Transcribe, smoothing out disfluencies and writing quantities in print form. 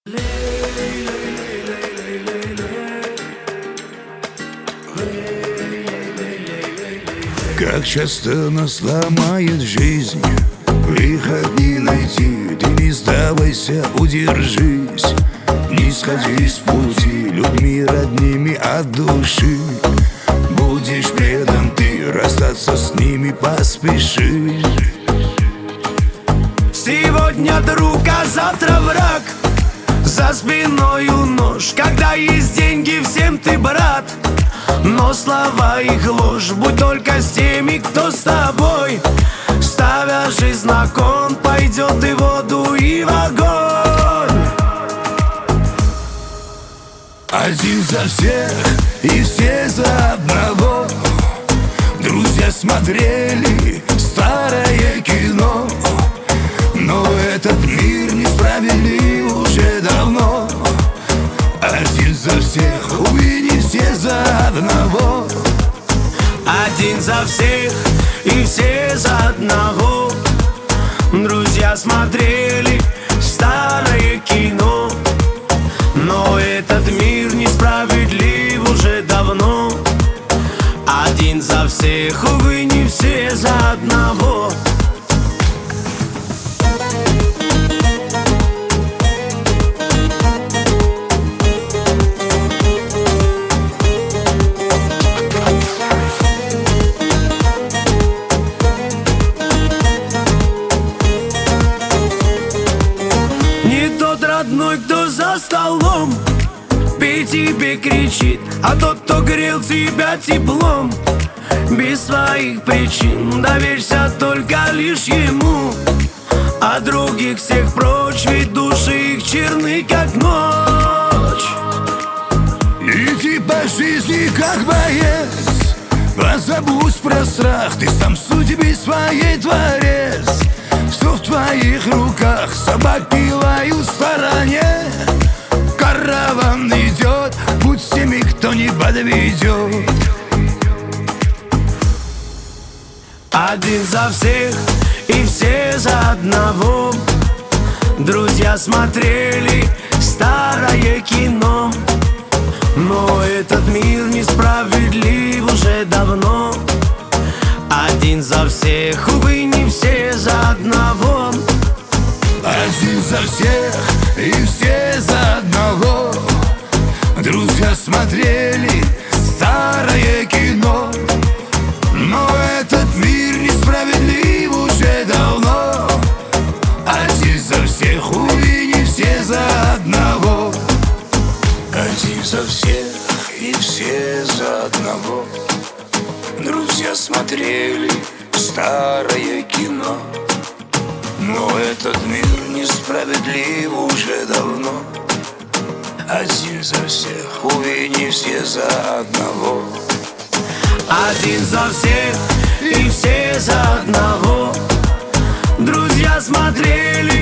Как часто нас ломает жизнь, выход не найти. Ты не сдавайся, удержись, не сходи с пути. Людьми родными от души будешь предан ты, расстаться с ними поспешишь. Сегодня друг, а завтра враг, за спиною нож. Когда есть деньги, всем ты брат, но слова их ложь. Будь только с теми, кто с тобой. Ставя жизнь на кон, пойдет и в воду, и в огонь. Один за всех и все за одного. Друзья смотрели старое кино, но этот мир несправедлив уже давно. Один за всех, увы, не все за одного. Один за всех и все за одного. Друзья смотрели старое кино, но этот мир несправедлив уже давно. Один за всех, увы, не все за одного. Родной, кто за столом, пей тебе кричит, а тот, кто грел тебя теплом, без своих причин, доверься только лишь ему. А других всех прочь, ведь души их черны, как ночь. Иди по жизни, как боец, позабудь про страх, ты сам судьбы своей творец. Все в твоих руках, собаки лают в стороне. Караван идет, будь с теми, кто не подведет. Один за всех и все за одного. Друзья смотрели старое кино, но этот мир несправедлив уже давно. Один за всех, увы, не все за одного. Один за всех и все за одного. Друзья смотрели старое кино, но этот мир несправедлив уже давно. Один за всех, увы, не все за одного. Один за всех и все за одного. Друзья смотрели старое кино, но этот мир несправедлив уже давно. Один за всех, увы, не все за одного. Один за всех и все за одного. Друзья смотрели